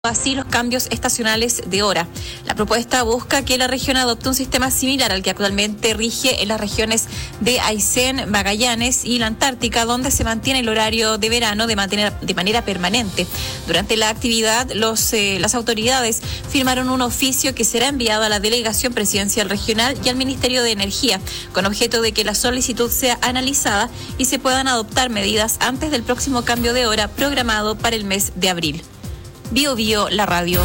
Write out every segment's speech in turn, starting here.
así los cambios estacionales de hora. La propuesta busca que la región adopte un sistema similar al que actualmente rige en las regiones de Aysén, Magallanes y la Antártica, donde se mantiene el horario de verano de manera permanente. Durante la actividad, las autoridades firmaron un oficio que será enviado a la Delegación Presidencial Regional y al Ministerio de Energía, con objeto de que la solicitud sea analizada y se puedan adoptar medidas antes del próximo cambio de hora programado para el mes de abril. Bio Bio, la radio.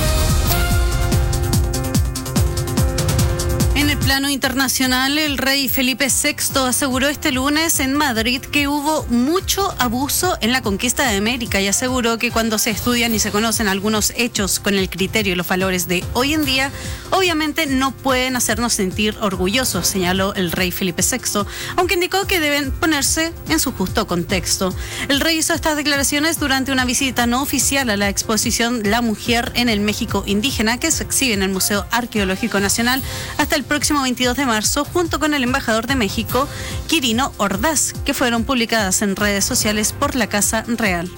En el plano internacional, el rey Felipe VI aseguró este lunes en Madrid que hubo mucho abuso en la conquista de América y aseguró que cuando se estudian y se conocen algunos hechos con el criterio y los valores de hoy en día, obviamente no pueden hacernos sentir orgullosos, señaló el rey Felipe VI, aunque indicó que deben ponerse en su justo contexto. El rey hizo estas declaraciones durante una visita no oficial a la exposición La Mujer en el México Indígena, que se exhibe en el Museo Arqueológico Nacional hasta el próximo 22 de marzo, junto con el embajador de México, Quirino Ordaz, que fueron publicadas en redes sociales por la Casa Real.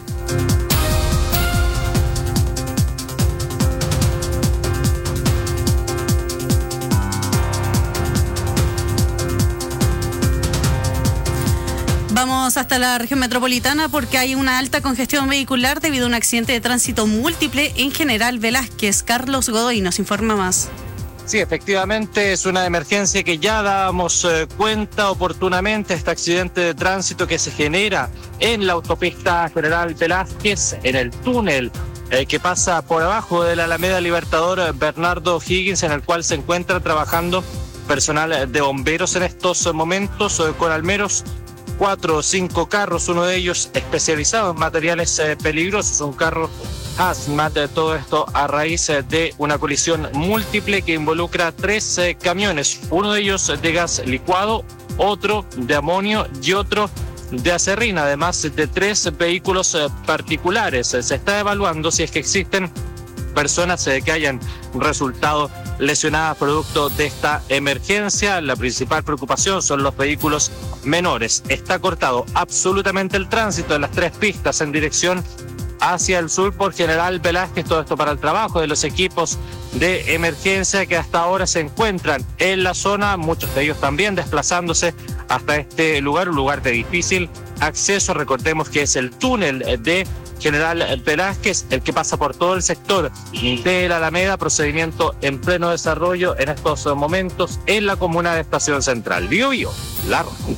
Vamos hasta la región metropolitana porque hay una alta congestión vehicular debido a un accidente de tránsito múltiple en General Velázquez. Carlos Godoy nos informa más. Sí, efectivamente es una emergencia que ya dábamos cuenta oportunamente, este accidente de tránsito que se genera en la autopista General Velázquez, en el túnel que pasa por abajo de la Alameda Libertador Bernardo O'Higgins, en el cual se encuentra trabajando personal de bomberos en estos momentos, con al menos 4 o 5 carros, uno de ellos especializado en materiales peligrosos, un carro hazmat, todo esto a raíz de una colisión múltiple que involucra 3 camiones, uno de ellos de gas licuado, otro de amonio y otro de acerrín, además de 3 vehículos particulares. Se está evaluando si es que existen personas que hayan resultado lesionadas producto de esta emergencia. La principal preocupación son los vehículos menores. Está cortado absolutamente el tránsito de las 3 pistas en dirección hacia el sur por General Velázquez, todo esto para el trabajo de los equipos de emergencia que hasta ahora se encuentran en la zona, muchos de ellos también desplazándose hasta este lugar, un lugar de difícil acceso. Recordemos que es el túnel de General Velázquez, el que pasa por todo el sector de la Alameda, procedimiento en pleno desarrollo en estos momentos en la comuna de Estación Central. Bio Bio, la radio.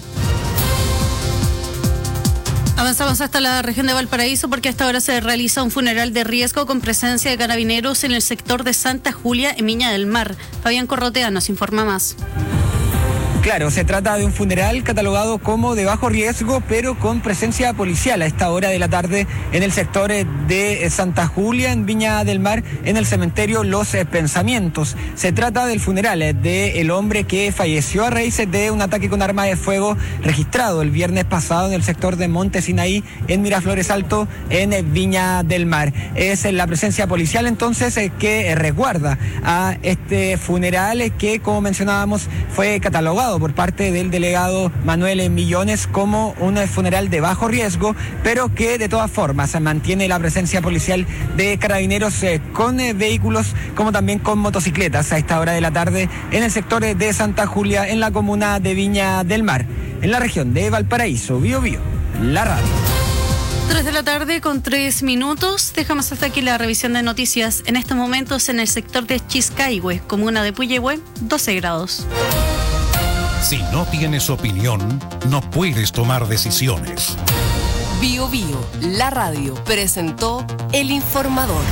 Avanzamos hasta la región de Valparaíso porque hasta ahora se realiza un funeral de riesgo con presencia de carabineros en el sector de Santa Julia, en Viña del Mar. Fabián Corrotea nos informa más. Claro, se trata de un funeral catalogado como de bajo riesgo, pero con presencia policial a esta hora de la tarde en el sector de Santa Julia, en Viña del Mar, en el cementerio Los Pensamientos. Se trata del funeral del hombre que falleció a raíz de un ataque con arma de fuego registrado el viernes pasado en el sector de Monte Sinaí, en Miraflores Alto, en Viña del Mar. Es la presencia policial entonces que resguarda a este funeral que, como mencionábamos, fue catalogado por parte del delegado Manuel Millones como un funeral de bajo riesgo, pero que de todas formas mantiene la presencia policial de carabineros con vehículos como también con motocicletas a esta hora de la tarde en el sector de Santa Julia, en la comuna de Viña del Mar, en la región de Valparaíso. Bio Bio, la radio. 3 de la tarde con 3 minutos. Dejamos hasta aquí la revisión de noticias. En estos momentos en el sector de Chiscaihue, comuna de Puyehue, 12 grados. Si no tienes opinión, no puedes tomar decisiones. Bio Bio, la radio, presentó El Informador.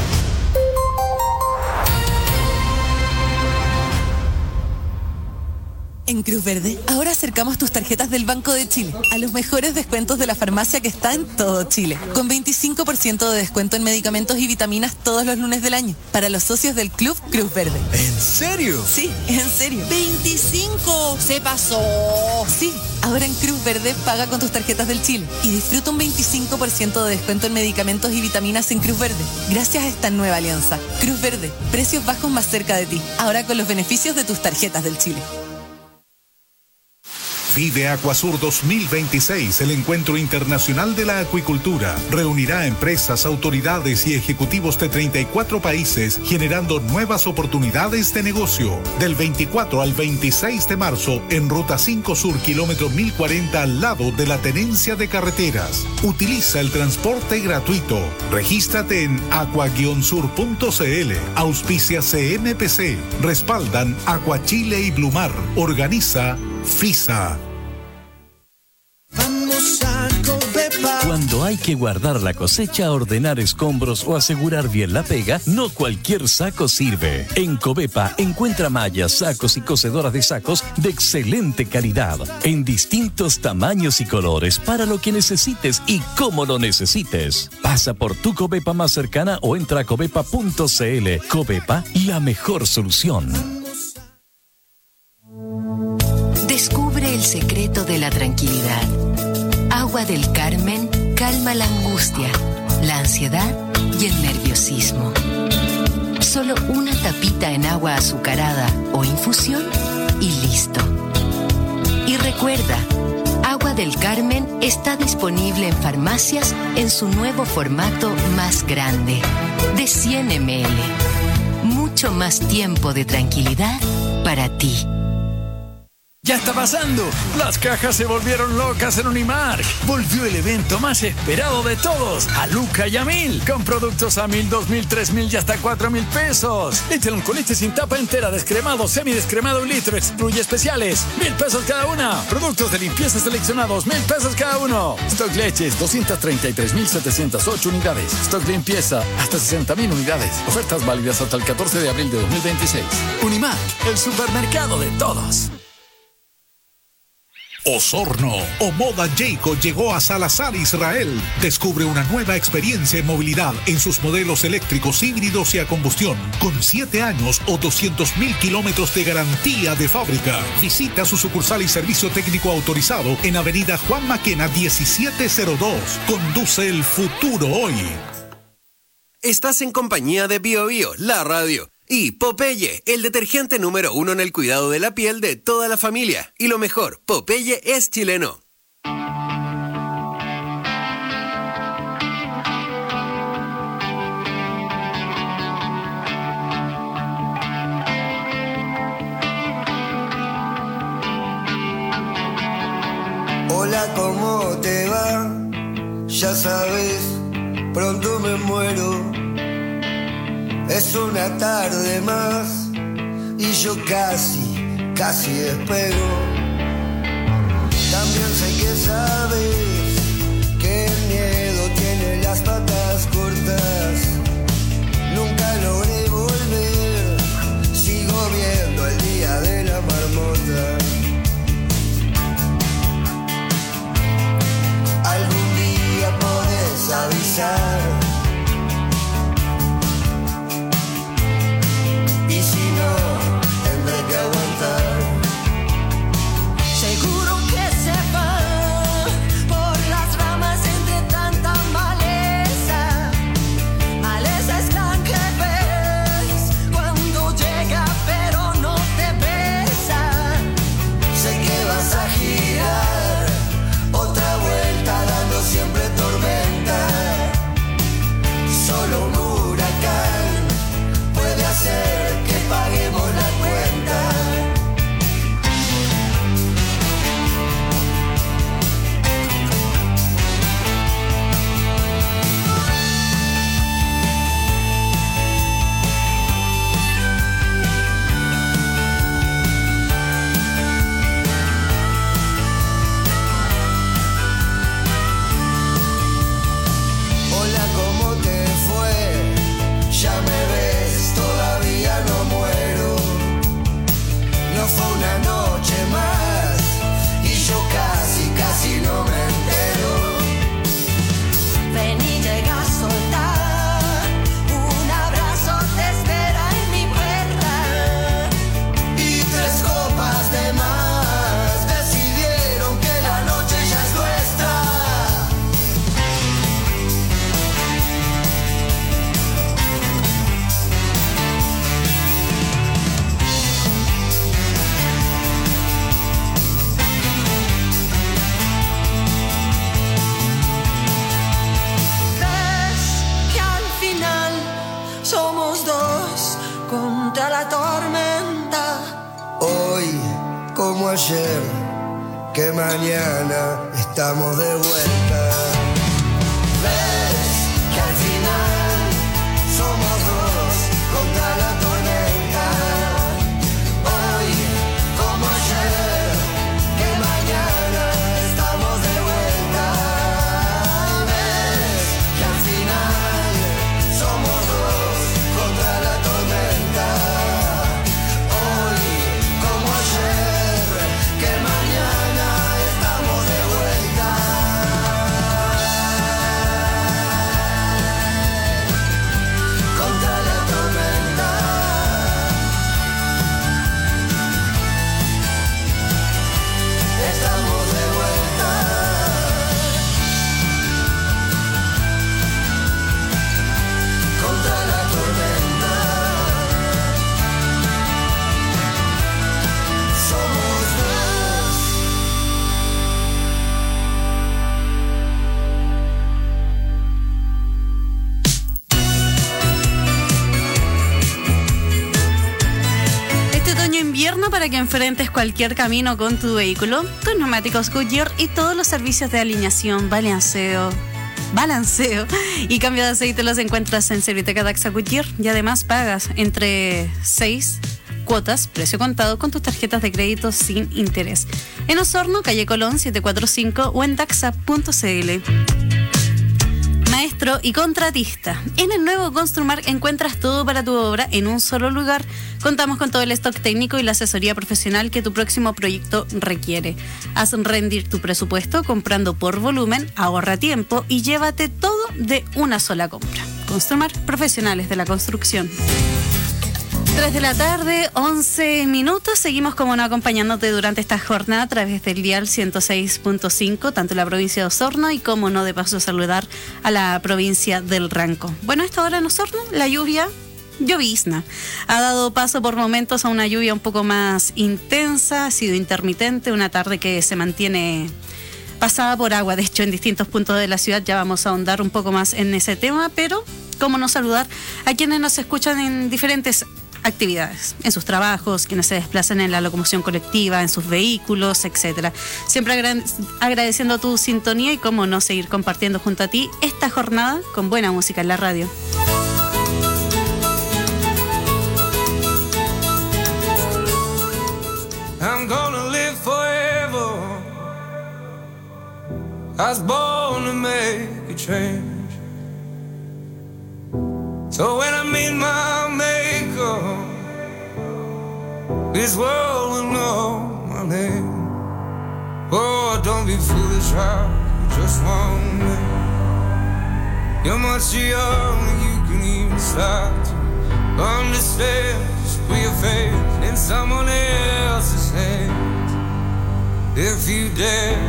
En Cruz Verde, ahora acercamos tus tarjetas del Banco de Chile a los mejores descuentos de la farmacia que está en todo Chile, con 25% de descuento en medicamentos y vitaminas todos los lunes del año, para los socios del Club Cruz Verde. ¿En serio? Sí, en serio. ¡25! ¡Se pasó! Sí, ahora en Cruz Verde paga con tus tarjetas del Chile y disfruta un 25% de descuento en medicamentos y vitaminas en Cruz Verde, gracias a esta nueva alianza. Cruz Verde, precios bajos más cerca de ti, ahora con los beneficios de tus tarjetas del Chile. Vive Acuasur 2026, el encuentro internacional de la acuicultura. Reunirá empresas, autoridades y ejecutivos de 34 países, generando nuevas oportunidades de negocio. Del 24 al 26 de marzo, en Ruta 5 Sur, kilómetro 1040, al lado de la Tenencia de Carreteras. Utiliza el transporte gratuito. Regístrate en aqua-sur.cl. Auspicia CMPC. Respaldan Acuachile y Blumar. Organiza FISA. Cuando hay que guardar la cosecha, ordenar escombros o asegurar bien la pega, no cualquier saco sirve. En Covepa encuentra mallas, sacos y cosedoras de sacos de excelente calidad, en distintos tamaños y colores, para lo que necesites y cómo lo necesites. Pasa por tu Covepa más cercana o entra a covepa.cl. Covepa, la mejor solución. Descubre el secreto de la tranquilidad. Agua del Carmen calma la angustia, la ansiedad y el nerviosismo. Solo una tapita en agua azucarada o infusión y listo. Y recuerda, Agua del Carmen está disponible en farmacias en su nuevo formato más grande, de 100 ml. Mucho más tiempo de tranquilidad para ti. ¡Ya está pasando! Las cajas se volvieron locas en Unimark. Volvió el evento más esperado de todos, a Luca y a 1000, con productos a 1000, 2000, 3000 y hasta 4000 pesos. Leche con leche sin tapa entera, descremado, semidescremado 1 litro, excluye especiales, 1000 pesos cada una. Productos de limpieza seleccionados, 1000 pesos cada uno. Stock leches, 233.708 unidades. Stock limpieza, hasta 60.000 unidades. Ofertas válidas hasta el 14 de abril de 2026. Unimark, el supermercado de todos. Osorno o Moda Jayco llegó a Salazar, Israel. Descubre una nueva experiencia en movilidad en sus modelos eléctricos, híbridos y a combustión, con 7 años o 200.000 kilómetros de garantía de fábrica. Visita su sucursal y servicio técnico autorizado en Avenida Juan Maquena 1702. Conduce el futuro hoy. Estás en compañía de Bio Bio, la radio. Y Popeye, el detergente número 1 en el cuidado de la piel de toda la familia. Y lo mejor, Popeye es chileno. Hola, ¿cómo te va? Ya sabes, pronto me muero. Es una tarde más y yo casi despego. También sé que sabes que el miedo tiene las patas cortas. Nunca logré volver, sigo viendo el día de la marmota. Algún día podés avisar. Tendré que aguantar. Seguro que se va por las ramas entre tanta maleza. contra la tormenta. Hoy, como ayer, que mañana estamos de vuelta. Ves que al final somos dos contra la tormenta. Hoy, como ayer, que mañana estamos de vuelta. Ves que al final somos dos contra la tormenta. Hoy, como ayer, que mañana estamos de vuelta. Contra la tormenta. Estamos de vuelta. Contra la tormenta. Somos dos. Este otoño-invierno, para que enfrentes cualquier camino con tu vehículo, tus neumáticos Goodyear y todos los servicios de alineación, balanceo y cambio de aceite los encuentras en Serviteca Daxa Goodyear, y además pagas entre 6 cuotas, precio contado, con tus tarjetas de crédito sin interés. En Osorno, calle Colón 745 o en daxa.cl. Maestro y contratista. En el nuevo Construmar encuentras todo para tu obra en un solo lugar. Contamos con todo el stock técnico y la asesoría profesional que tu próximo proyecto requiere. Haz rendir tu presupuesto comprando por volumen, ahorra tiempo y llévate todo de una sola compra. Construmar, profesionales de la construcción. 3 de la tarde, 11 minutos. Seguimos como no acompañándote durante esta jornada a través del dial 106.5, tanto en la provincia de Osorno y como no de paso saludar a la provincia del Ranco. Bueno, a esta hora en Osorno la lluvia llovizna ha dado paso por momentos a una lluvia un poco más intensa, ha sido intermitente, una tarde que se mantiene pasada por agua. De hecho, en distintos puntos de la ciudad ya vamos a ahondar un poco más en ese tema, pero cómo no saludar a quienes nos escuchan en diferentes actividades, en sus trabajos, quienes se desplazan en la locomoción colectiva, en sus vehículos, etcétera. Siempre agradeciendo tu sintonía y cómo no seguir compartiendo junto a ti esta jornada con buena música en la radio. I'm gonna live forever. I was born to make a change. So when I meet my maker, this world will know my name. Oh, don't be foolish, child, you just want me. You're much younger, you can even start to understand. Just put your faith in someone else's hands. If you dare,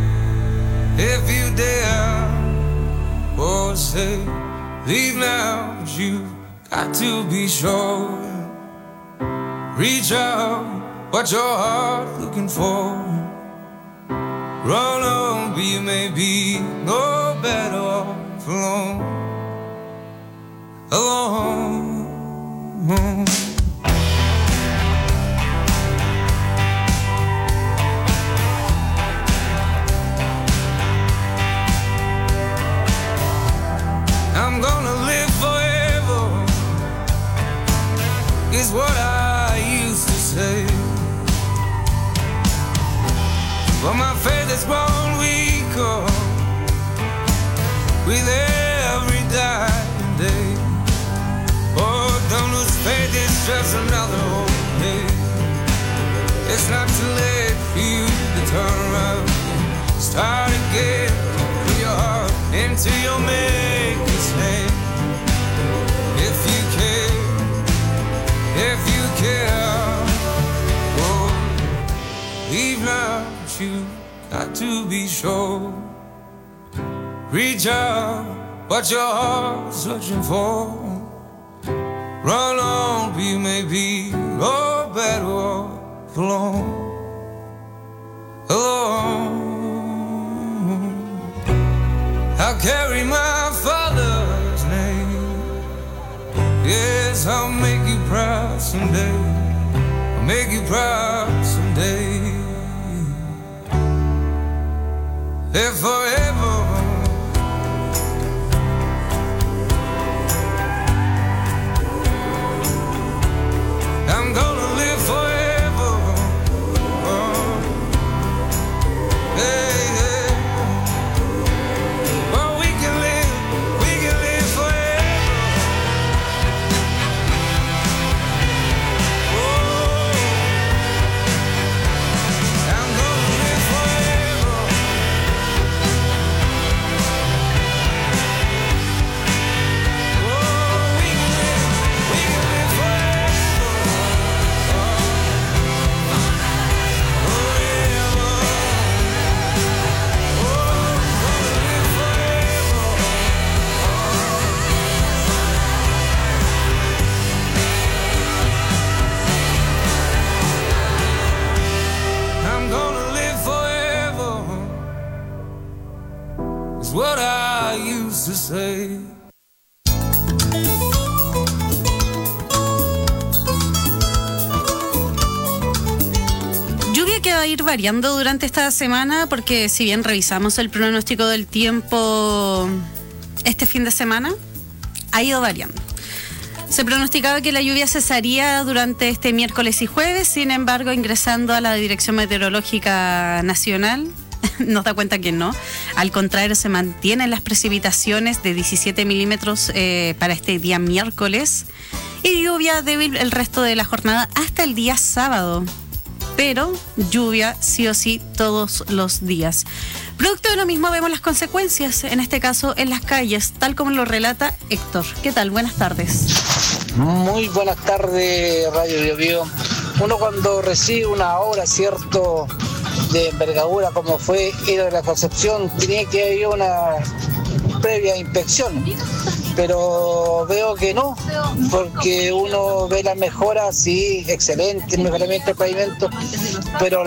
oh, say leave now, but you got to be sure. Reach out, what your heart looking for. Run on, but you may be no better off alone. Alone. I'm gonna live forever, is what I used to say. But my faith has grown weaker with every dying day. Oh, don't lose faith, it's just another old day. It's not too late for you to turn around, start again, put your heart into your maker's hand. If you care, oh, leave now, but you got to be sure. Reach out, what your heart's searching for. Run on, but you may be no better off alone. Alone. I'll carry my father's name. Yes, I'll make you proud. someday. I'll make you proud someday. Live forever. I'm gonna live forever. Oh. Hey, hey. Oh, we can live forever. Oh, I'm gonna live forever. Oh, we can live forever. I'm gonna live forever, is what I used to say. Lluvia que va a ir variando durante esta semana, porque si bien revisamos el pronóstico del tiempo este fin de semana, ha ido variando. Se pronosticaba que la lluvia cesaría durante este miércoles y jueves, sin embargo, ingresando a la Dirección Meteorológica Nacional, nos da cuenta que no. Al contrario, se mantienen las precipitaciones de 17 milímetros para este día miércoles y lluvia débil el resto de la jornada hasta el día sábado. Pero lluvia sí o sí todos los días. Producto de lo mismo vemos las consecuencias, en este caso en las calles, tal como lo relata Héctor. ¿Qué tal? Buenas tardes. Muy buenas tardes, Radio Bio Bio. Uno cuando recibe una obra, cierto, de envergadura como fue Héroe de la Concepción, tenía que haber una previa inspección, pero veo que no, porque uno ve las mejoras, sí, excelente, el mejoramiento del pavimento, pero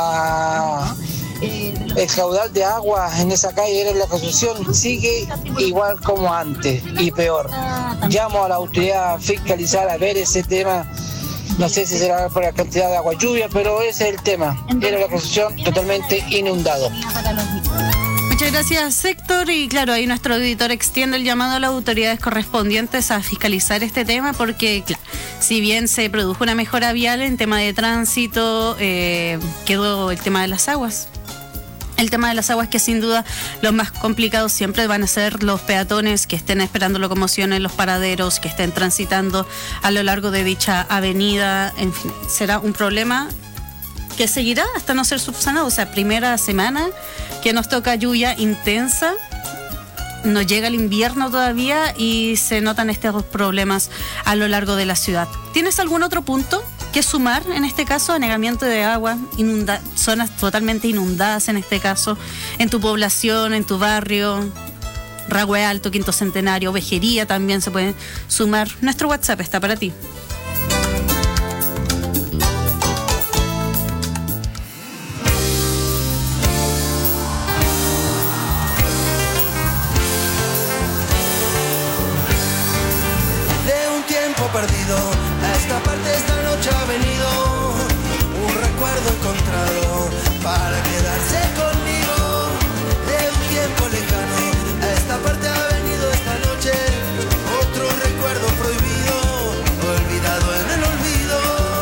el caudal de agua en esa calle Héroe de la Concepción sigue igual como antes y peor. Llamo a la autoridad a fiscalizar, a ver ese tema. No sé si será por la cantidad de agua lluvia, pero ese es el tema. Héroe de la Concepción totalmente inundado. Muchas gracias, Héctor. Y claro, ahí nuestro auditor extiende el llamado a las autoridades correspondientes a fiscalizar este tema, porque claro, si bien se produjo una mejora vial en tema de tránsito, quedó el tema de las aguas. El tema de las aguas, que sin duda los más complicados siempre van a ser los peatones que estén esperando locomoción en los paraderos, que estén transitando a lo largo de dicha avenida. En fin, será un problema que seguirá hasta no ser subsanado. O sea, primera semana que nos toca lluvia intensa, nos llega el invierno todavía y se notan estos problemas a lo largo de la ciudad. ¿Tienes algún otro punto que sumar en este caso? Anegamiento de agua, zonas totalmente inundadas en este caso, en tu población, en tu barrio, Rahue Alto, Quinto Centenario, Vejería también se pueden sumar. Nuestro WhatsApp está para ti. Perdido, a esta parte esta noche ha venido un recuerdo encontrado para quedarse conmigo de un tiempo lejano. A esta parte ha venido esta noche otro recuerdo prohibido, olvidado en el olvido,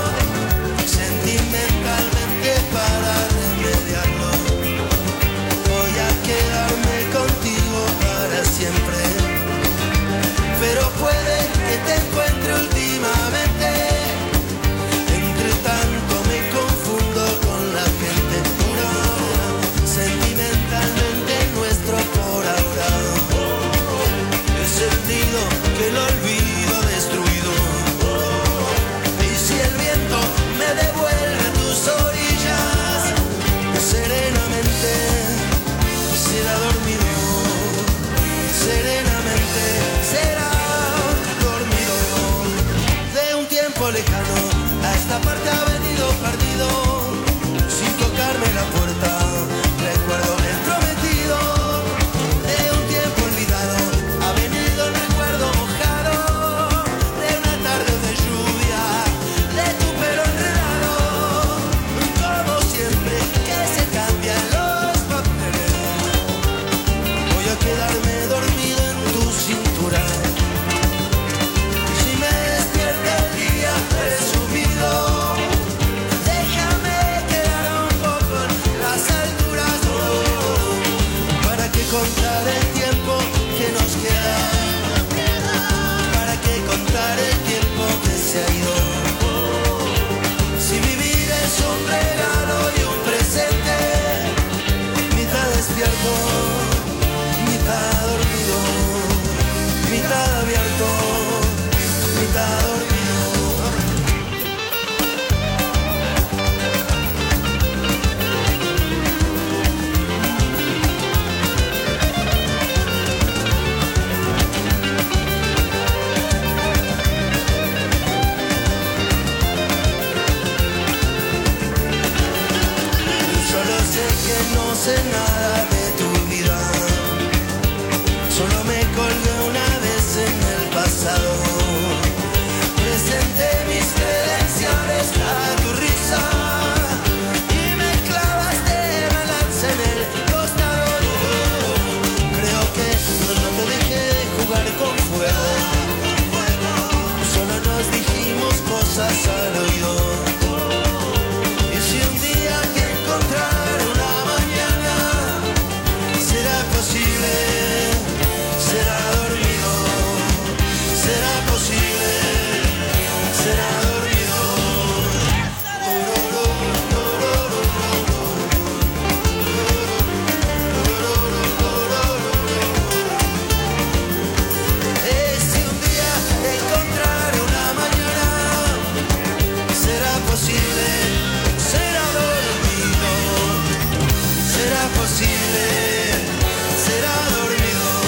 sentimentalmente para remediarlo. Voy a quedarme contigo para siempre, pero puede que te encuentre últimamente. Entre tanto me confundo con la gente pura, sentimentalmente nuestro por ahora. He sentido que el olvido ha destruido, y si el viento me devuelve a tus orillas, serenamente será dormido, serenamente será lejano. A esta parte ha venido perdido, sin tocarme la puerta. Recuerdo el prometido de un tiempo olvidado. Ha venido el recuerdo mojado de una tarde de lluvia, no sé nada de tu vida. Solo me colgué una vez en el pasado. Presenté mis credenciales a tu risa y me clavaste balance en el costado. Creo que no te dejé de jugar con fuego. Solo nos dijimos cosas al oído. Y si un día que encontrar una mañana será posible, será dormido, será posible, será dormido. Si un día encontrar una mañana será posible, será dormido, será posible, será dormido.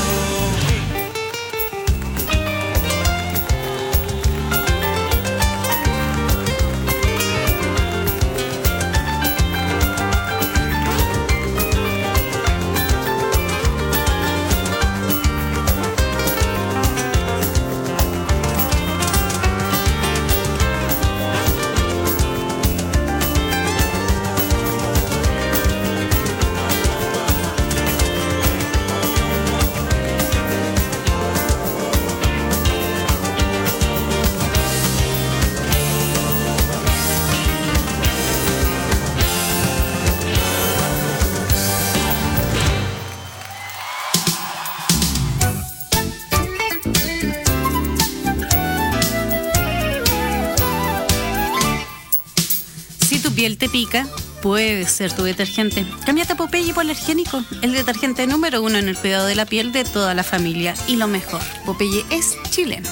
Si tu piel te pica, puede ser tu detergente. Cámbiate a Popeye Hipoalergénico, el detergente número 1 en el cuidado de la piel de toda la familia. Y lo mejor, Popeye es chileno.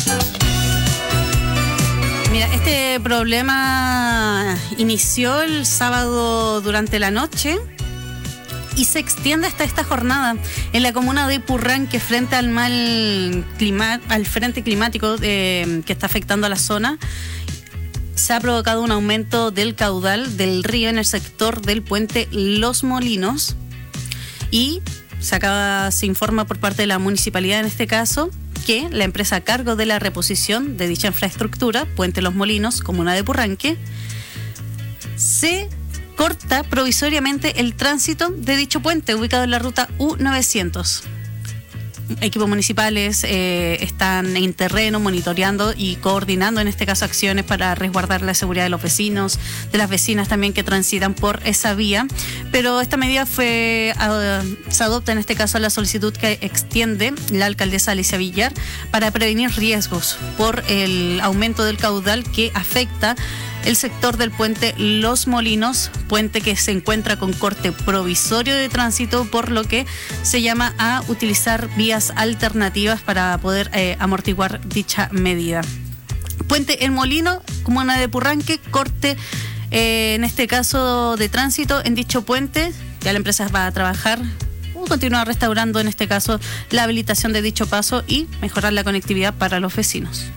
Mira, este problema inició el sábado durante la noche y se extiende hasta esta jornada en la comuna de Purranque, frente al al frente climático que está afectando a la zona. Se ha provocado un aumento del caudal del río en el sector del puente Los Molinos y se informa por parte de la municipalidad en este caso que la empresa a cargo de la reposición de dicha infraestructura, Puente Los Molinos, comuna de Purranque, se corta provisoriamente el tránsito de dicho puente ubicado en la ruta U900. Equipos municipales están en terreno monitoreando y coordinando en este caso acciones para resguardar la seguridad de los vecinos, de las vecinas también que transitan por esa vía, pero esta medida se adopta en este caso a la solicitud que extiende la alcaldesa Alicia Villar para prevenir riesgos por el aumento del caudal que afecta el sector del puente Los Molinos, puente que se encuentra con corte provisorio de tránsito, por lo que se llama a utilizar vías alternativas para poder amortiguar dicha medida. Puente El Molino, comuna de Purranque, corte en este caso de tránsito en dicho puente. Ya la empresa va a trabajar o continuar restaurando en este caso la habilitación de dicho paso y mejorar la conectividad para los vecinos.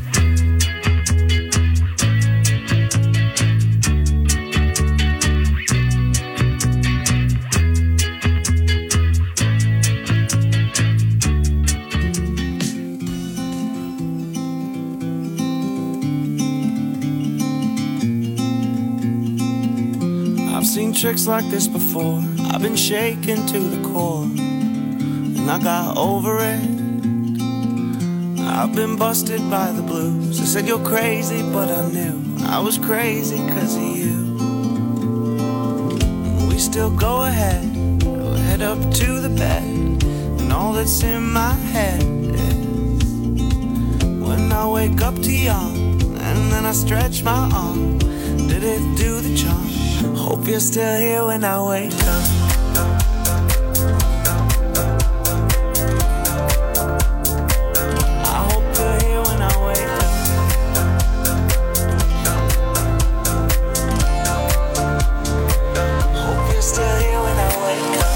Seen tricks like this before. I've been shaken to the core, and I got over it. I've been busted by the blues. I said you're crazy, but I knew I was crazy 'cause of you. We still go ahead, we'll head up to the bed, and all that's in my head is when I wake up to yawn, and then I stretch my arm. Did it do the charm? Hope you're still here when I wake up. I hope you're here when I wake up. Hope you're still here when I wake up.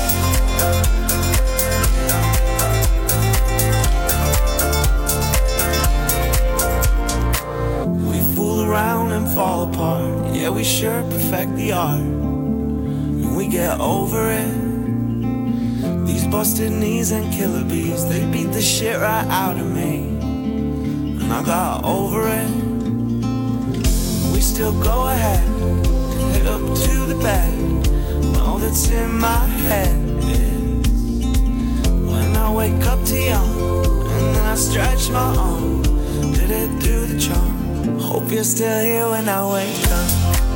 We fool around and fall apart. Yeah, we sure perfect the art. we get over it. These busted knees and killer bees, they beat the shit right out of me. And I got over it. We still go ahead, head up to the bed. All that's in my head is when I wake up to yawn, and then I stretch my arm. Did it do the charm? Hope you're still here when I wake up.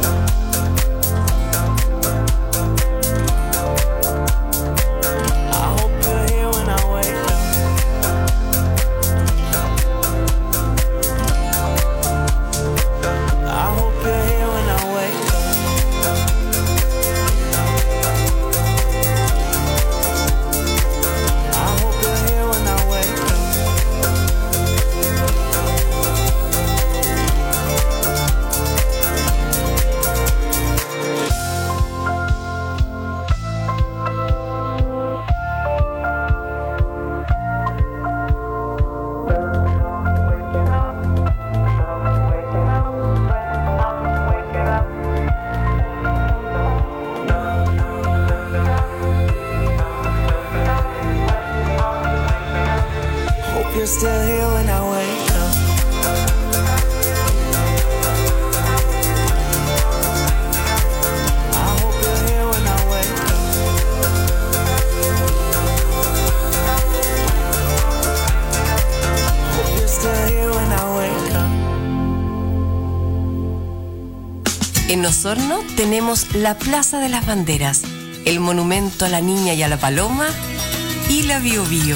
En Osorno tenemos la Plaza de las Banderas, el monumento a la niña y a la paloma y la Bio Bio.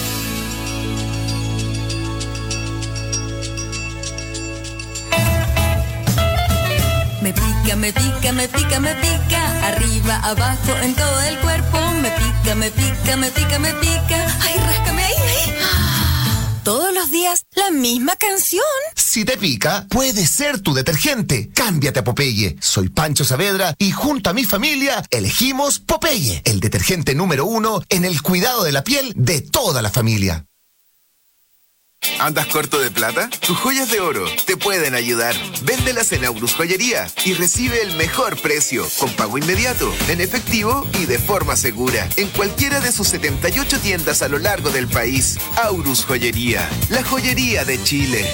Me pica, me pica, me pica, me pica, arriba, abajo, en todo el cuerpo. Me pica, me pica, me pica, me pica. Ay, ráscame ahí, ahí. Todos los días la misma canción. Si te pica, puede ser tu detergente. Cámbiate a Popeye. Soy Pancho Saavedra y junto a mi familia elegimos Popeye, el detergente número 1 en el cuidado de la piel de toda la familia. ¿Andas corto de plata? Tus joyas de oro te pueden ayudar. Véndelas en Aurus Joyería y recibe el mejor precio, con pago inmediato, en efectivo y de forma segura, en cualquiera de sus 78 tiendas a lo largo del país. Aurus Joyería, la joyería de Chile.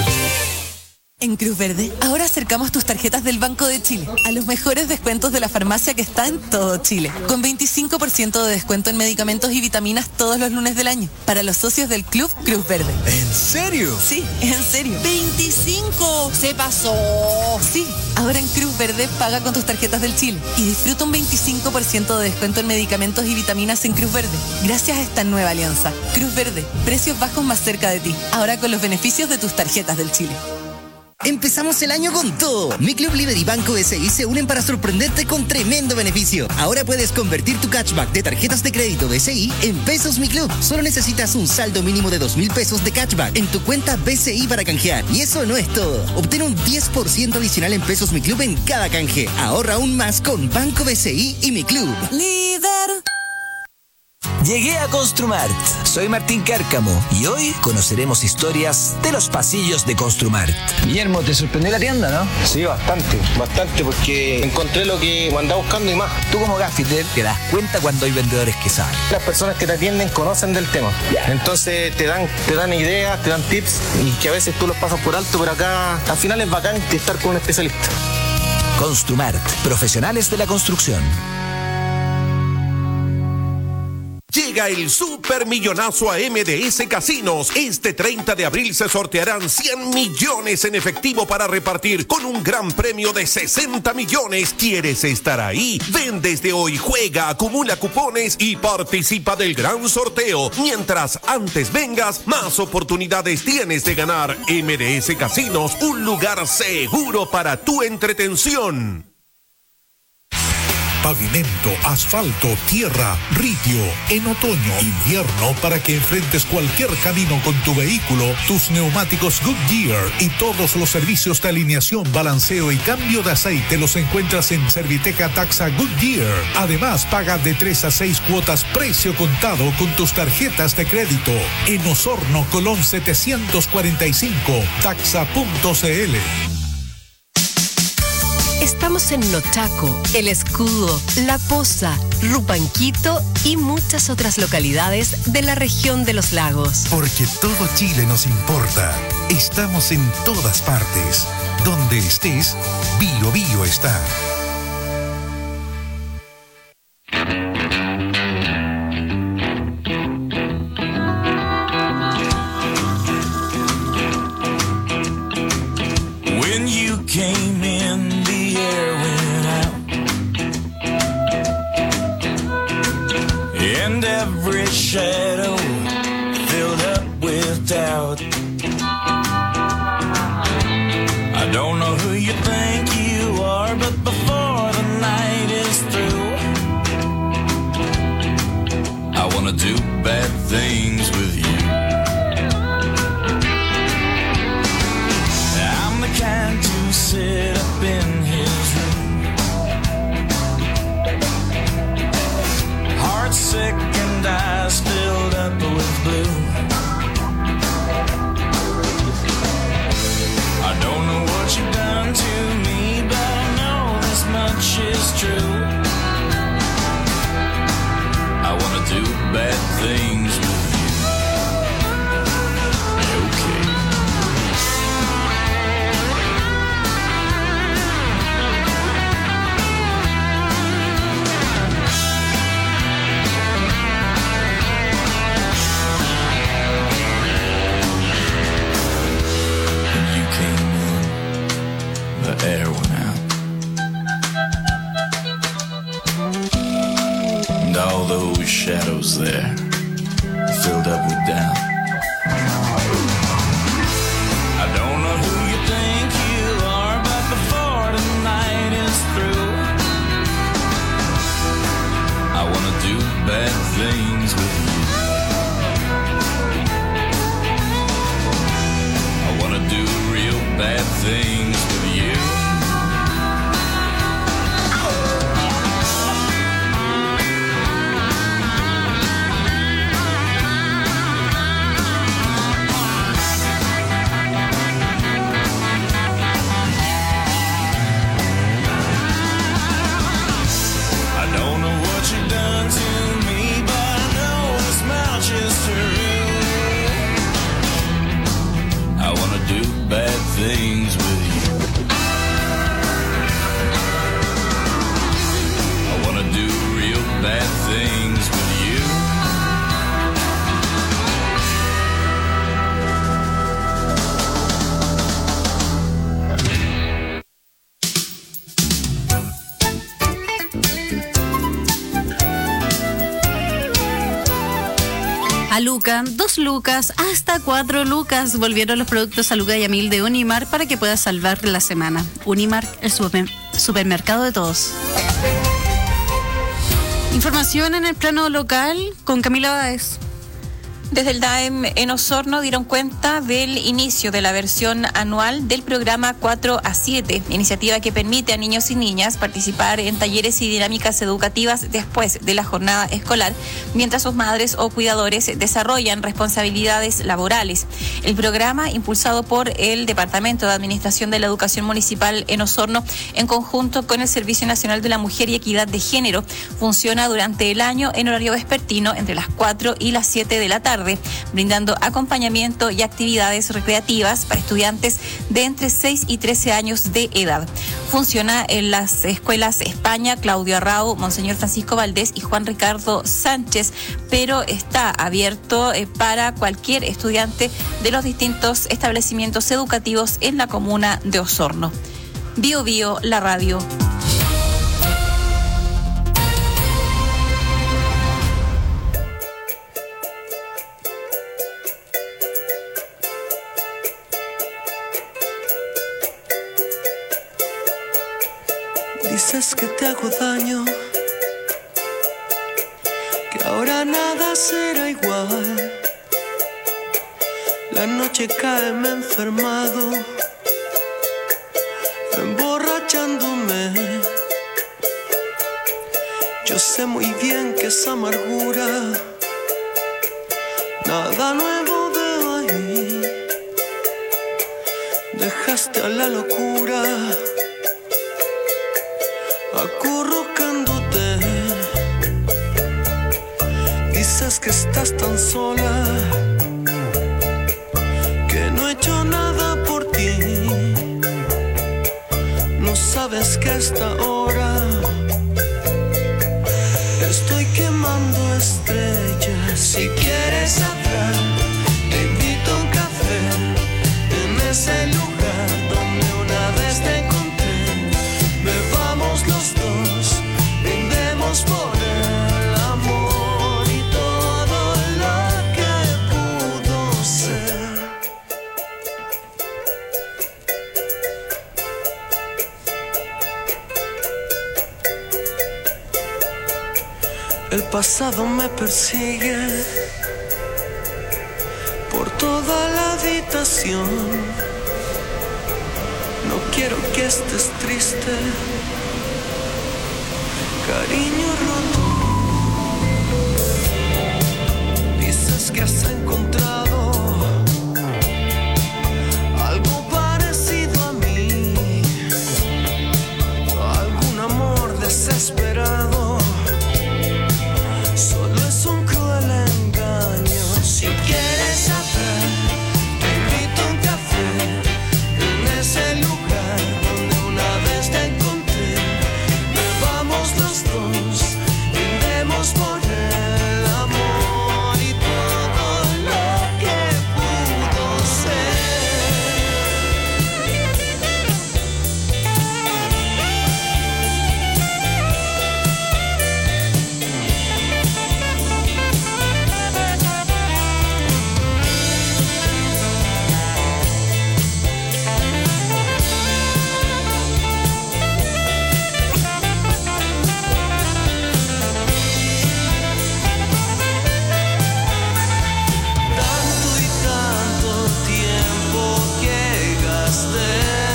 En Cruz Verde, ahora acercamos tus tarjetas del Banco de Chile a los mejores descuentos de la farmacia que está en todo Chile, con 25% de descuento en medicamentos y vitaminas todos los lunes del año, para los socios del Club Cruz Verde. ¿En serio? Sí, en serio. ¡25! ¡Se pasó! Sí, ahora en Cruz Verde paga con tus tarjetas del Chile y disfruta un 25% de descuento en medicamentos y vitaminas en Cruz Verde, gracias a esta nueva alianza. Cruz Verde, precios bajos más cerca de ti, ahora con los beneficios de tus tarjetas del Chile. Empezamos el año con todo. Mi Club Liber y Banco BCI se unen para sorprenderte con tremendo beneficio. Ahora puedes convertir tu cashback de tarjetas de crédito BCI en pesos Mi Club. Solo necesitas un saldo mínimo de 2.000 pesos de cashback en tu cuenta BCI para canjear. Y eso no es todo. Obtén un 10% adicional en pesos Mi Club en cada canje. Ahorra aún más con Banco BCI y Mi Club. ¡Líder! Llegué a Construmart. Soy Martín Cárcamo y hoy conoceremos historias de los pasillos de Construmart. Guillermo, ¿te sorprendió la tienda, no? Sí, bastante, porque encontré lo que andaba buscando y más. Tú como gaffiter te das cuenta cuando hay vendedores que saben. Las personas que te atienden conocen del tema. Entonces te dan ideas, te dan tips y que a veces tú los pasas por alto, pero acá al final es bacán estar con un especialista. Construmart, profesionales de la construcción. Llega el supermillonazo a MDS Casinos. Este 30 de abril se sortearán 100 millones en efectivo para repartir con un gran premio de 60 millones. ¿Quieres estar ahí? Ven desde hoy, juega, acumula cupones y participa del gran sorteo. Mientras antes vengas, más oportunidades tienes de ganar. MDS Casinos, un lugar seguro para tu entretención. Pavimento, asfalto, tierra, ritio. En otoño, invierno, para que enfrentes cualquier camino con tu vehículo, tus neumáticos Goodyear y todos los servicios de alineación, balanceo y cambio de aceite los encuentras en Serviteca Taxa Goodyear. Además, paga de 3 a 6 cuotas precio contado con tus tarjetas de crédito. En Osorno, Colón 745, taxa.cl. Estamos en Nochaco, El Escudo, La Poza, Rupanquito y muchas otras localidades de la región de los lagos. Porque todo Chile nos importa. Estamos en todas partes. Donde estés, Bio Bio está. When you came in, the air went out, and every shadow filled up with doubt. I don't know who you think you are, but before the night is through, I wanna do bad things with you. I'm the kind to sit up in his room, heart sick and eyes filled up with blue. I don't know what you've done to me, but I know this much is true. I wanna do bad things with you. Okay. When you came in, the air went out, and all those shadows there filled up with doubt. I don't know who you think you are, but before the night is through, I wanna do bad things with you. I wanna do real bad things with you. I don't know what you've done to me, but I know this much is true. I wanna do bad things with you. I wanna do real bad things with you. A Luca, 2 lucas, hasta 4 lucas. Volvieron los productos a Luca y a 1000 de Unimar para que puedas salvar la semana. Unimar, el supermercado de todos. Información en el plano local con Camila Báez. Desde el DAEM en Osorno dieron cuenta del inicio de la versión anual del programa 4-7, iniciativa que permite a niños y niñas participar en talleres y dinámicas educativas después de la jornada escolar, mientras sus madres o cuidadores desarrollan responsabilidades laborales. El programa, impulsado por el Departamento de Administración de la Educación Municipal en Osorno, en conjunto con el Servicio Nacional de la Mujer y Equidad de Género, funciona durante el año en horario vespertino entre las 4 y las 7 de la tarde, brindando acompañamiento y actividades recreativas para estudiantes de entre 6 y 13 años de edad. Funciona en las escuelas España, Claudio Arrau, Monseñor Francisco Valdés y Juan Ricardo Sánchez, pero está abierto para cualquier estudiante de los distintos establecimientos educativos en la comuna de Osorno. Bio Bio, la radio. Dices que te hago daño, que ahora nada será igual. La noche cae, me he enfermado, emborrachándome. Yo sé muy bien que esa amargura nada nuevo veo ahí. Dejaste a la locura acurrucándote. Dices que estás tan sola, que no he hecho nada por ti. No sabes que a esta hora estoy quemando estrellas. Si quieres hablar, te invito a un café en ese lugar donde una vez te encontré. Bebamos los dos, brindemos por el amor y todo lo que pudo ser. El pasado me persigue por toda la habitación. No quiero que estés triste, cariño roto. Dices que has encontrado algo parecido a mí, algún amor desesperado. Solo es un cruel engaño. Si quieres hablar, te invito a un café en ese lugar donde una vez te encontré. Bebamos los dos, brindemos por el amor y todo lo que pudo ser. Tanto y tanto tiempo que gasté.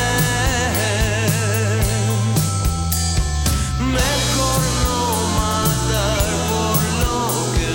Mejor no matar por lo que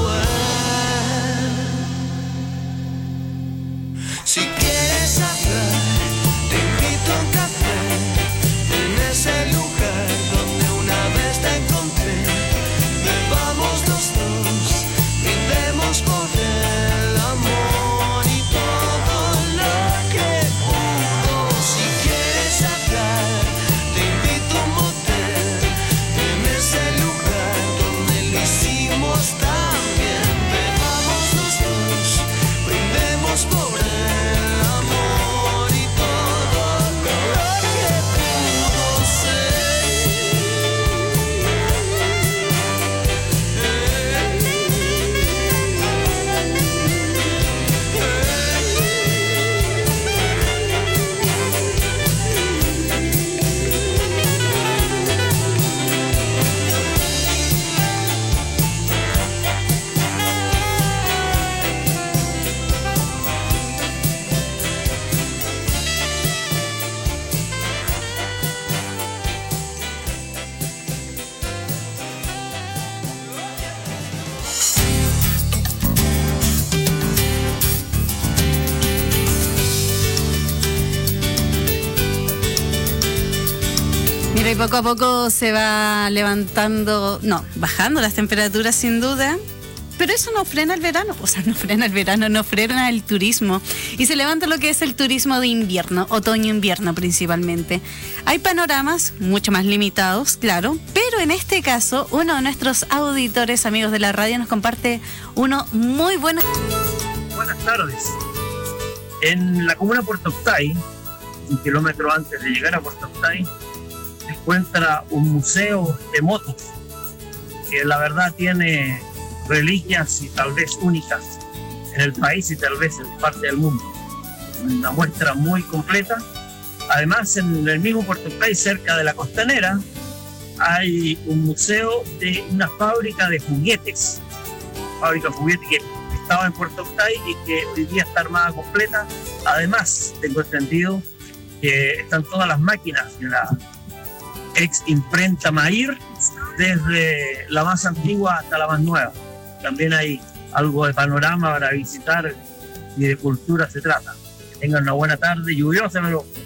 fue. Si quieres hablar, te invito a un café en ese lugar donde una vez te encontré. Bebamos los dos, brindemos por el amor y todo lo que pudo. Si quieres hablar, te invito a un motel en ese lugar donde lo hicimos tan bien. Bebamos los dos, brindemos por el amor y todo lo que pudo ser. Mira, y poco a poco se va levantando, no, bajando las temperaturas sin duda, pero eso no frena el verano, o sea, no frena el verano, no frena el turismo. Y se levanta lo que es el turismo de invierno, otoño-invierno principalmente. Hay panoramas mucho más limitados, claro, pero en este caso, uno de nuestros auditores, amigos de la radio, nos comparte uno muy bueno. Buenas tardes. En la comuna de Puerto Octay, un kilómetro antes de llegar a Puerto Octay, se encuentra un museo de motos que la verdad tiene reliquias y tal vez únicas en el país y tal vez en parte del mundo. Una muestra muy completa. Además, en el mismo Puerto Octay, cerca de la Costanera, hay un museo de una fábrica de juguetes. Fábrica de juguetes que estaba en Puerto Octay y que hoy día está armada completa. Además, tengo entendido que están todas las máquinas de la ex imprenta Mair, desde la más antigua hasta la más nueva. También hay algo de panorama para visitar y de cultura se trata. Que tengan una buena tarde, lluviosa, pero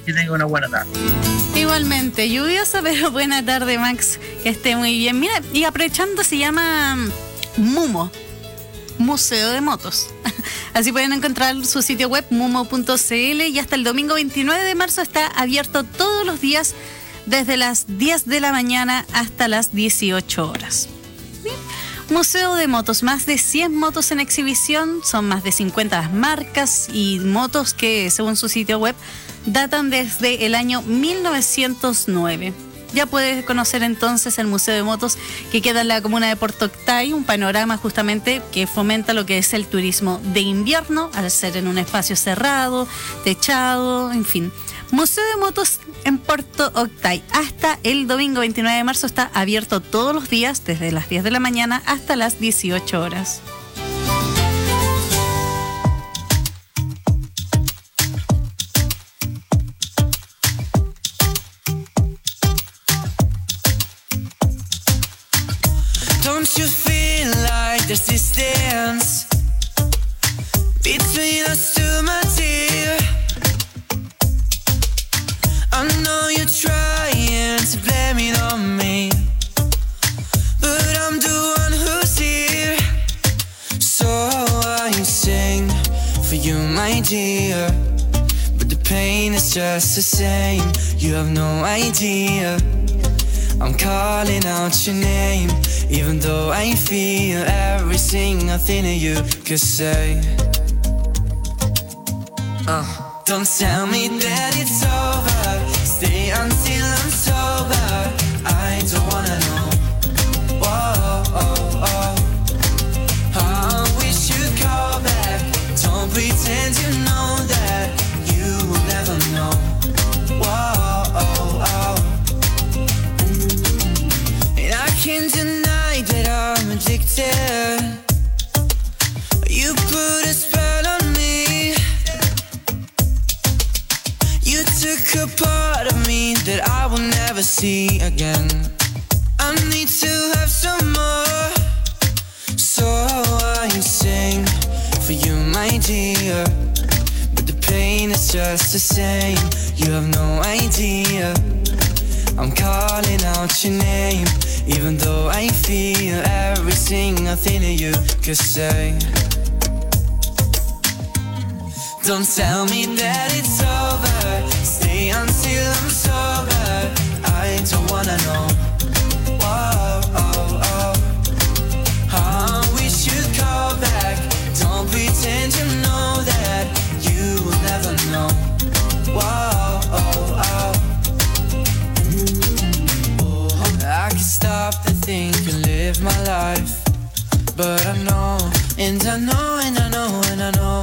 Que tenga una buena tarde. Igualmente, lluviosa, pero buena tarde, Max. Que esté muy bien. Mira, y aprovechando, se llama Mumo, Museo de Motos. Así pueden encontrar su sitio web, mumo.cl, y hasta el domingo 29 de marzo está abierto todos los días desde las 10 de la mañana hasta las 18 horas. Bien. Museo de Motos, más de 100 motos en exhibición, son más de 50 las marcas y motos que, según su sitio web, datan desde el año 1909. Ya puedes conocer entonces el Museo de Motos que queda en la comuna de Puerto Octay, un panorama justamente que fomenta lo que es el turismo de invierno, al ser en un espacio cerrado, techado, en fin. Museo de Motos en Puerto Octay. Hasta el domingo 29 de marzo está abierto todos los días, desde las 10 de la mañana hasta las 18 horas. Don't you feel like there's distance between us two, my dear? I know you're trying to blame it on me, but I'm the one who's here. So I sing for you, my dear, but the pain is just the same. You have no idea. I'm calling out your name, even though I feel every single thing that you could say. Don't tell me that it's over, stay until I'm sober. I don't wanna know. Whoa, oh, oh. I wish you'd call back. Don't pretend you know that you will never know. Whoa, oh, oh. And I can't deny that I'm addicted. You put a spell on me. You took a part of me that I will never see again. I need to have some more, so I sing for you, my dear, but the pain is just the same. You have no idea. I'm calling out your name, even though I feel every single thing that you could say. Don't tell me that it's over, stay until I'm sober. I don't wanna know. Whoa, oh, oh. I wish you'd call back. Don't pretend you know that you will never know. Whoa, oh, oh. I can stop to think and live my life, but I know, and I know, and I know, and I know.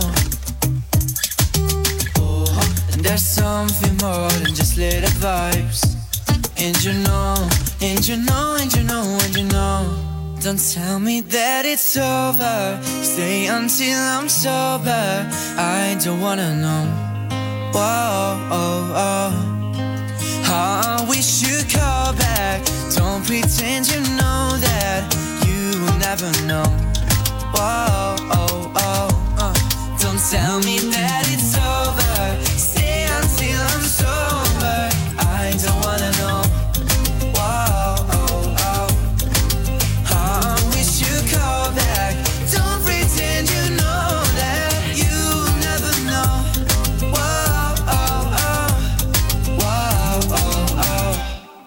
There's something more than just little vibes. And you know, and you know, and you know, and you know. Don't tell me that it's over, stay until I'm sober. I don't wanna know. Whoa, oh, oh. I wish you'd call back. Don't pretend you know that you will never know. Whoa, oh, oh. Don't tell me that it's over, stay until I'm sober. I don't wanna know. Whoa, oh, oh. I wish you'd call back. Don't pretend you know that you never know. Whoa, oh, oh. Whoa, oh, oh.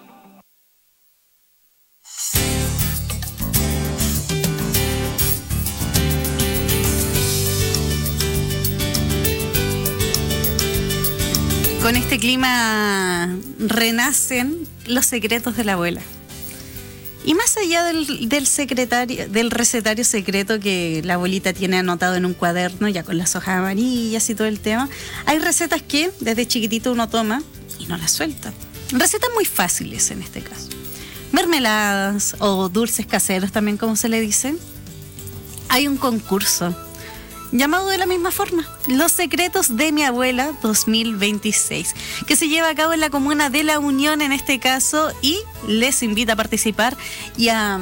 Con este clima renacen los secretos de la abuela. Y más allá del recetario secreto que la abuelita tiene anotado en un cuaderno, ya con las hojas amarillas y todo el tema, hay recetas que desde chiquitito uno toma y no las suelta. Recetas muy fáciles en este caso. Mermeladas o dulces caseros también, como se le dice. Hay un concurso llamado de la misma forma, Los Secretos de mi Abuela 2026, que se lleva a cabo en la comuna de La Unión en este caso, y les invita a participar y a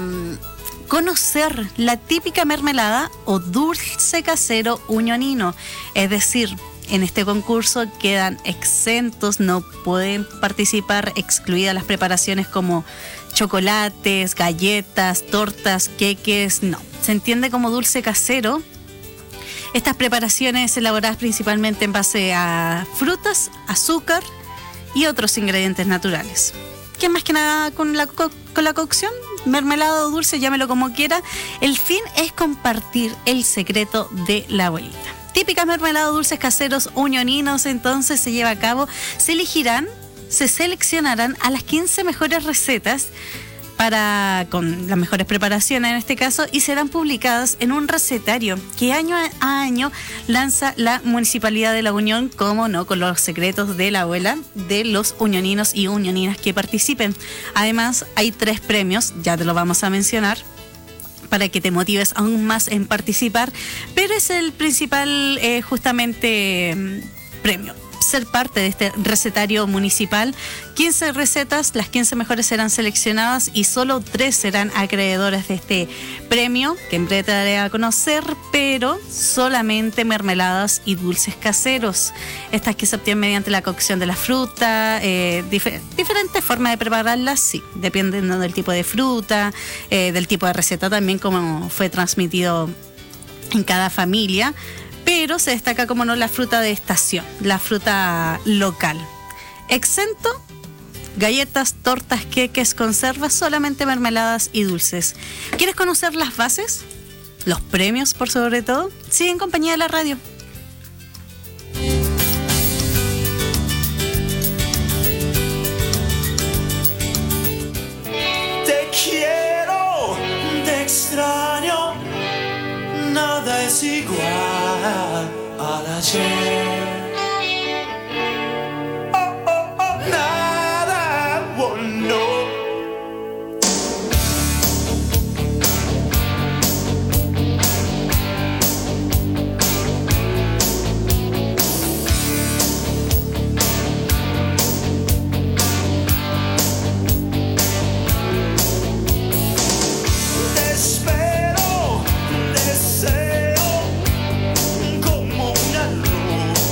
conocer la típica mermelada o dulce casero unionino, es decir, en este concurso quedan exentos, no pueden participar, excluidas las preparaciones como chocolates, galletas, tortas, queques, no. Se entiende como dulce casero. Estas preparaciones elaboradas principalmente en base a frutas, azúcar y otros ingredientes naturales. Que más que nada con la cocción, mermelado o dulce, llámelo como quiera, el fin es compartir el secreto de la abuelita. Típicas mermelados dulces caseros unioninos, entonces se lleva a cabo, se seleccionarán a las 15 mejores recetas con las mejores preparaciones en este caso, y serán publicadas en un recetario que año a año lanza la Municipalidad de La Unión, como no, con los secretos de la abuela de los unioninos y unioninas que participen. Además, hay 3 premios, ya te lo vamos a mencionar, para que te motives aún más en participar, pero es el principal justamente premio, ser parte de este recetario municipal. 15 recetas, las 15 mejores serán seleccionadas y solo 3 serán acreedores de este premio, que en breve te daré a conocer, pero solamente mermeladas y dulces caseros. Estas que se obtienen mediante la cocción de la fruta, diferentes formas de prepararlas, sí, dependiendo del tipo de fruta, del tipo de receta también, como fue transmitido en cada familia. Pero se destaca, como no, la fruta de estación, la fruta local. Exento, galletas, tortas, queques, conservas, solamente mermeladas y dulces. ¿Quieres conocer las bases? Los premios, por sobre todo. Sigue en compañía de la radio. Te quiero, te extraño, nada es igual al ayer. Oh, oh, oh, nada, oh, no. Te espero, deseo como una luz.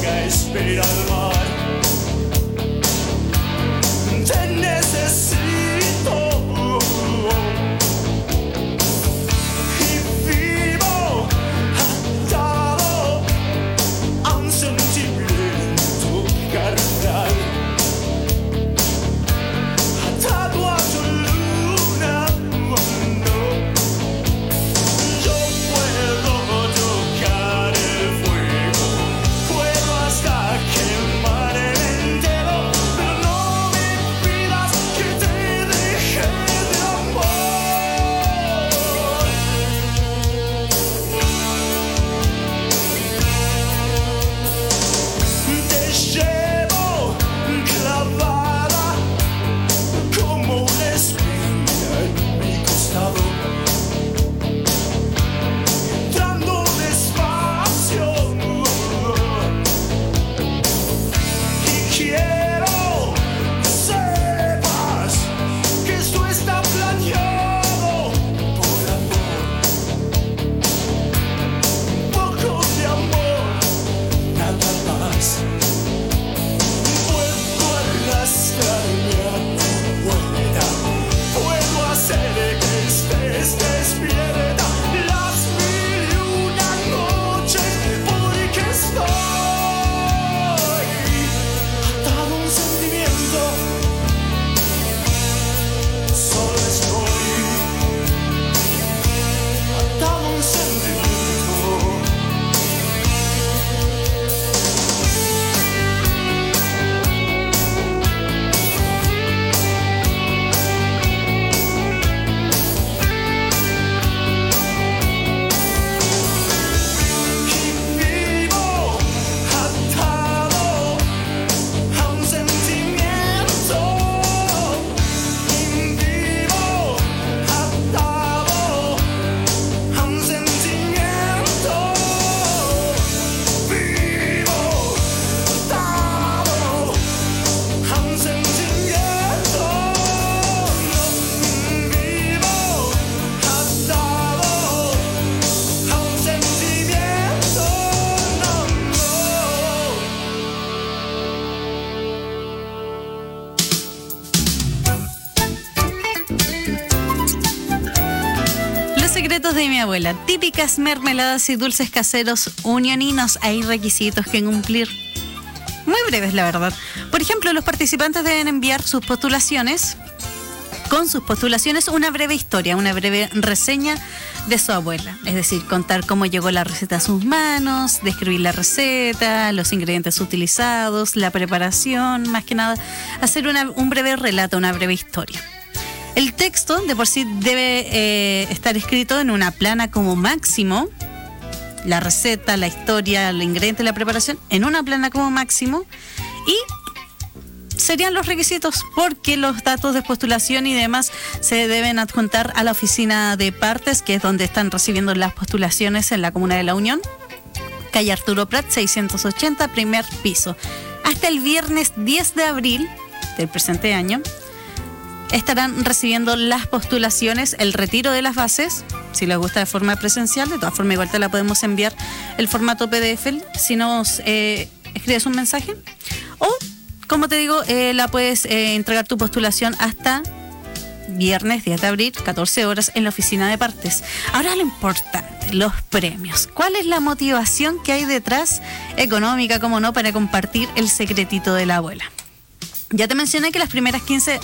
secretos de mi abuela. Típicas mermeladas y dulces caseros unioninos. Hay requisitos que cumplir. Muy breves, la verdad. Por ejemplo, los participantes deben enviar sus postulaciones. Con sus postulaciones, una breve historia, una breve reseña de su abuela. Es decir, contar cómo llegó la receta a sus manos, describir la receta, los ingredientes utilizados, la preparación, más que nada, hacer un breve relato, una breve historia. El texto de por sí debe estar escrito en una plana como máximo. La receta, la historia, el ingrediente, la preparación, en una plana como máximo. Y serían los requisitos, porque los datos de postulación y demás se deben adjuntar a la oficina de partes, que es donde están recibiendo las postulaciones en la Comuna de la Unión, calle Arturo Prat, 680, primer piso. Hasta el viernes 10 de abril del presente año estarán recibiendo las postulaciones, el retiro de las bases, si les gusta de forma presencial. De todas formas, igual te la podemos enviar el formato PDF si nos escribes un mensaje, o como te digo, la puedes entregar tu postulación hasta viernes 10 de abril, 14 horas, en la oficina de partes. Ahora lo importante, los premios. ¿Cuál es la motivación que hay detrás, económica, como no, para compartir el secretito de la abuela? Ya te mencioné que las primeras 15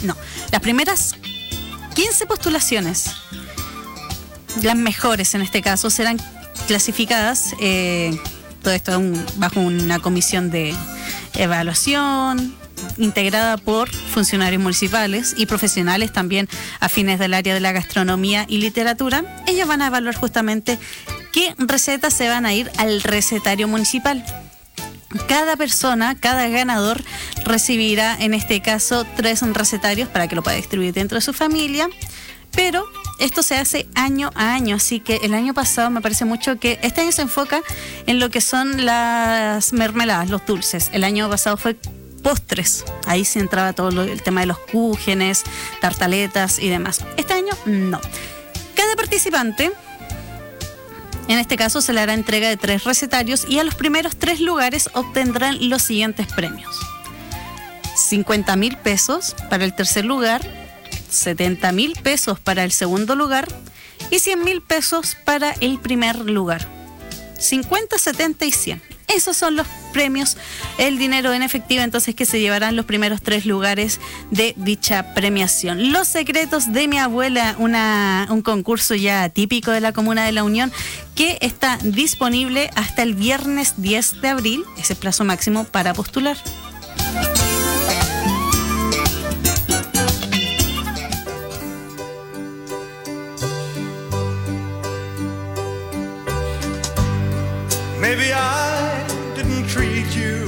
postulaciones, las mejores en este caso, serán clasificadas, todo esto bajo una comisión de evaluación integrada por funcionarios municipales y profesionales también afines del área de la gastronomía y literatura. Ellos van a evaluar justamente qué recetas se van a ir al recetario municipal. Cada persona, cada ganador recibirá en este caso 3 recetarios para que lo pueda distribuir dentro de su familia, pero esto se hace año a año, así que el año pasado me parece mucho que este año se enfoca en lo que son las mermeladas, los dulces. El año pasado fue postres, ahí se entraba todo el tema de los cúgenes, tartaletas y demás. Este año no. Cada participante, en este caso, se le hará entrega de 3 recetarios y a los primeros 3 lugares obtendrán los siguientes premios: 50.000 pesos para el tercer lugar, 70.000 pesos para el segundo lugar y 100.000 pesos para el primer lugar. 50, 70 y 100. Esos son los premios, el dinero en efectivo entonces que se llevarán los primeros 3 lugares de dicha premiación. Los secretos de mi abuela, un concurso ya típico de la Comuna de la Unión que está disponible hasta el viernes 10 de abril, ese plazo máximo para postular. Maybe I didn't treat you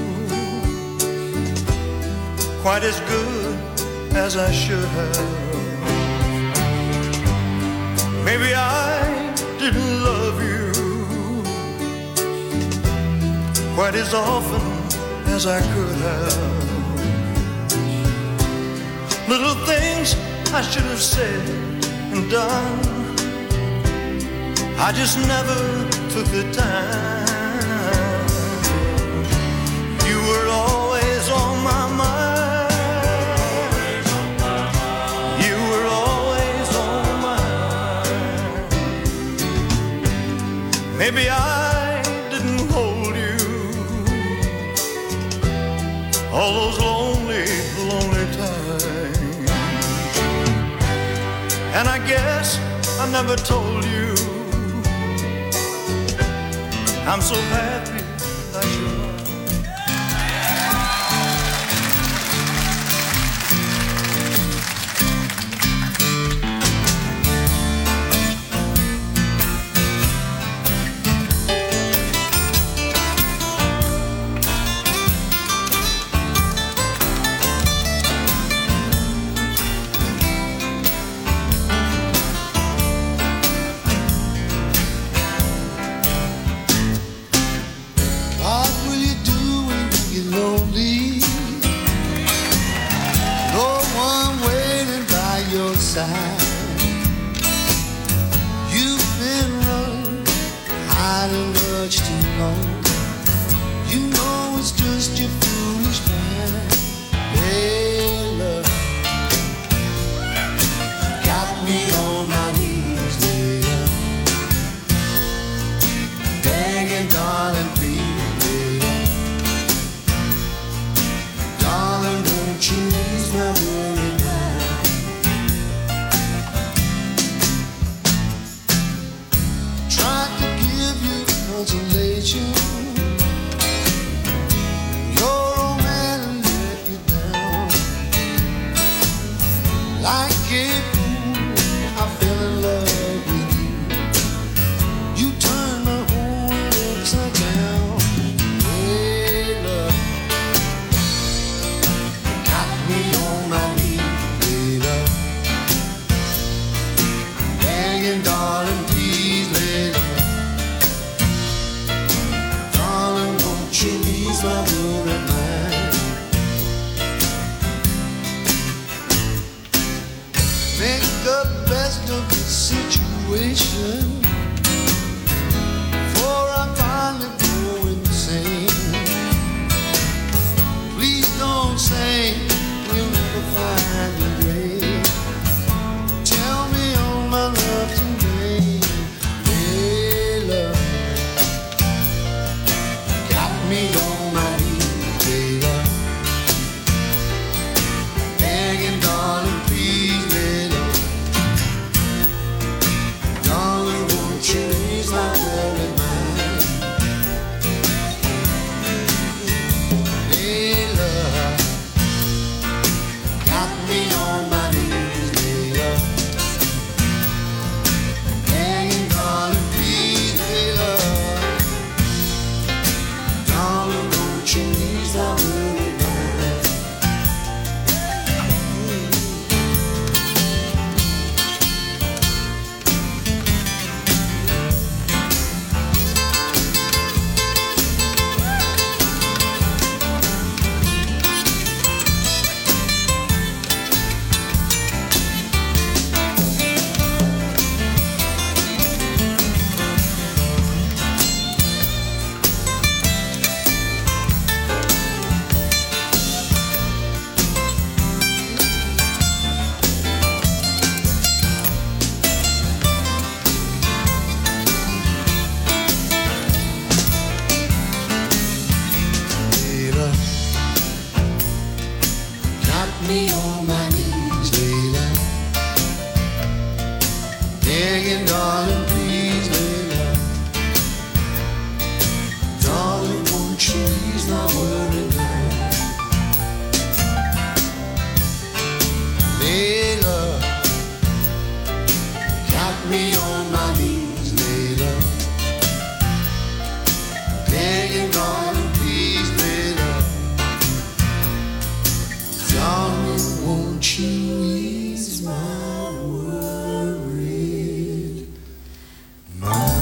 quite as good as I should have. Maybe I didn't love you quite as often as I could have. Little things I should have said and done, I just never took the time. You were always on my mind. You were always on my mind. Maybe I didn't hold you all those lonely, lonely times. And I guess I never told you I'm so happy that you're mine. Got me on my knees, yeah. Like April, I fell in love with you. You turned my whole world upside down. Hey, love, got me on my knees, hey, love, begging, darling, please, lay love. Darling, won't you ease my worried mind? Make the best of the situation, for I finally go insane. Please don't say we'll never find a grave. Tell me all my love today. Hey, love, got me on my knees, hey, love, begging, darling, please, lay love. Darling, won't you ease my worried mind? Hey, love, got me on my knees, hey, love, begging, darling, please, hey, love. Darling, won't you ease my worried mind? Layla, got me on my knees, Layla, begging, darling, please, Layla. Darling, won't you ease my worried mind? Layla, got me on my knees, Layla, begging, darling, please, Layla. Darling, won't you ease my worried mind?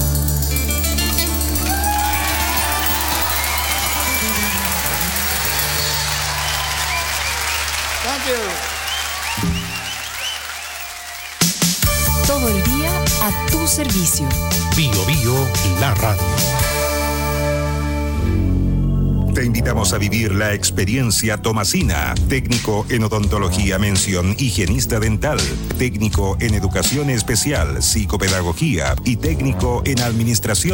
Thank you. Todo el día a tu servicio. Bio Bio, la radio. Te invitamos a vivir la experiencia Tomasina, técnico en odontología mención higienista dental, técnico en educación especial, psicopedagogía y técnico en administración